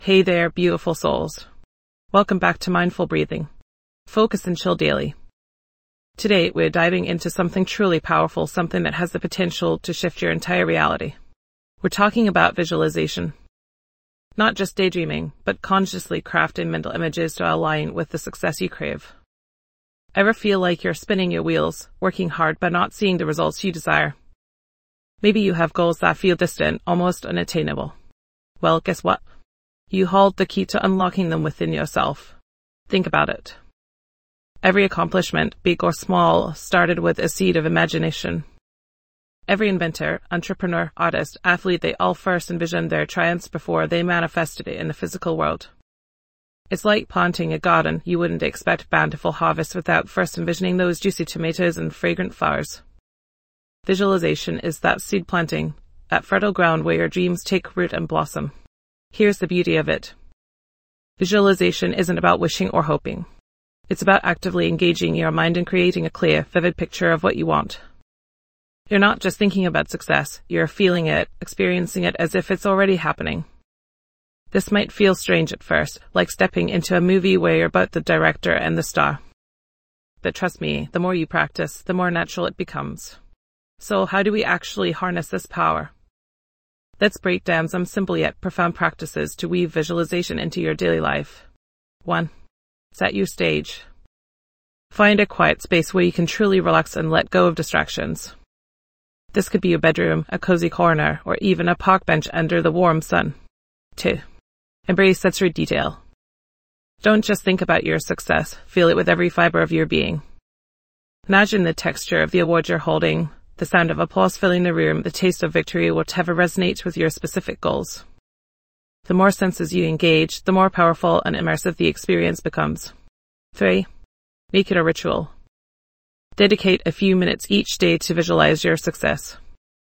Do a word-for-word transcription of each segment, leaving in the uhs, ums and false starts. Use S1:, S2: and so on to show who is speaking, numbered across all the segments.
S1: Hey there, beautiful souls. Welcome back to Mindful Breathing. Focus and Chill Daily. Today, we're diving into something truly powerful, something that has the potential to shift your entire reality. We're talking about visualization. Not just daydreaming, but consciously crafting mental images to align with the success you crave. Ever feel like you're spinning your wheels, working hard but not seeing the results you desire? Maybe you have goals that feel distant, almost unattainable. Well, guess what? You hold the key to unlocking them within yourself. Think about it. Every accomplishment, big or small, started with a seed of imagination. Every inventor, entrepreneur, artist, athlete, they all first envisioned their triumphs before they manifested it in the physical world. It's like planting a garden. You wouldn't expect bountiful harvest without first envisioning those juicy tomatoes and fragrant flowers. Visualization is that seed planting, that fertile ground where your dreams take root and blossom. Here's the beauty of it. Visualization isn't about wishing or hoping. It's about actively engaging your mind and creating a clear, vivid picture of what you want. You're not just thinking about success, you're feeling it, experiencing it as if it's already happening. This might feel strange at first, like stepping into a movie where you're both the director and the star. But trust me, the more you practice, the more natural it becomes. So how do we actually harness this power? Let's break down some simple yet profound practices to weave visualization into your daily life. one. Set your stage. Find a quiet space where you can truly relax and let go of distractions. This could be your bedroom, a cozy corner, or even a park bench under the warm sun. two. Embrace sensory detail. Don't just think about your success, feel it with every fiber of your being. Imagine the texture of the award you're holding, the sound of applause filling the room, the taste of victory, whatever resonates with your specific goals. The more senses you engage, the more powerful and immersive the experience becomes. three. Make it a ritual. Dedicate a few minutes each day to visualize your success.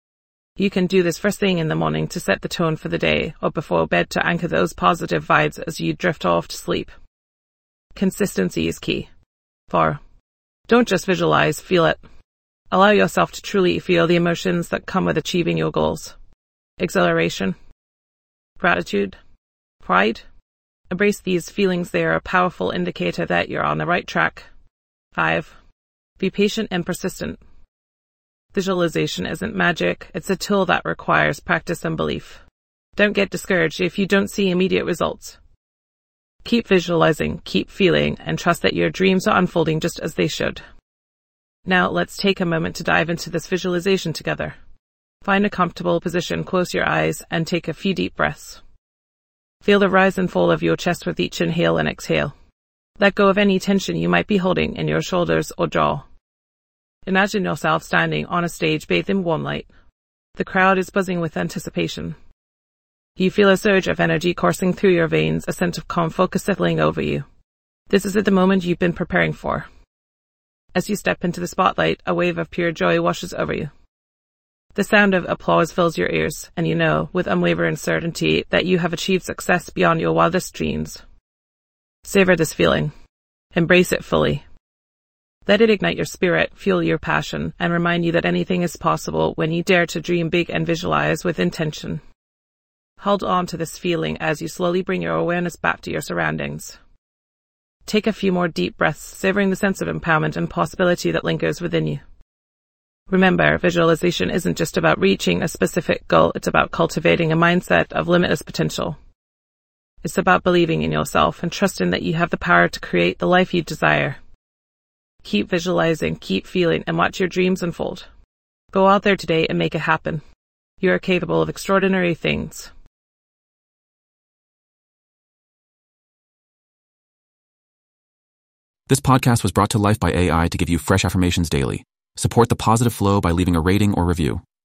S1: You can do this first thing in the morning to set the tone for the day, or before bed to anchor those positive vibes as you drift off to sleep. Consistency is key. four. Don't just visualize, feel it. Allow yourself to truly feel the emotions that come with achieving your goals. Exhilaration, gratitude, pride. Embrace these feelings. They are a powerful indicator that you're on the right track. five. Be patient and persistent. Visualization isn't magic. It's a tool that requires practice and belief. Don't get discouraged if you don't see immediate results. Keep visualizing, keep feeling, and trust that your dreams are unfolding just as they should. Now let's take a moment to dive into this visualization together. Find a comfortable position, close your eyes, and take a few deep breaths. Feel the rise and fall of your chest with each inhale and exhale. Let go of any tension you might be holding in your shoulders or jaw. Imagine yourself standing on a stage bathed in warm light. The crowd is buzzing with anticipation. You feel a surge of energy coursing through your veins, a sense of calm focus settling over you. This is the moment you've been preparing for. As you step into the spotlight, a wave of pure joy washes over you. The sound of applause fills your ears, and you know, with unwavering certainty, that you have achieved success beyond your wildest dreams. Savor this feeling. Embrace it fully. Let it ignite your spirit, fuel your passion, and remind you that anything is possible when you dare to dream big and visualize with intention. Hold on to this feeling as you slowly bring your awareness back to your surroundings. Take a few more deep breaths, savoring the sense of empowerment and possibility that lingers within you. Remember, visualization isn't just about reaching a specific goal, it's about cultivating a mindset of limitless potential. It's about believing in yourself and trusting that you have the power to create the life you desire. Keep visualizing, keep feeling, and watch your dreams unfold. Go out there today and make it happen. You are capable of extraordinary things.
S2: This podcast was brought to life by A I to give you fresh affirmations daily. Support the positive flow by leaving a rating or review.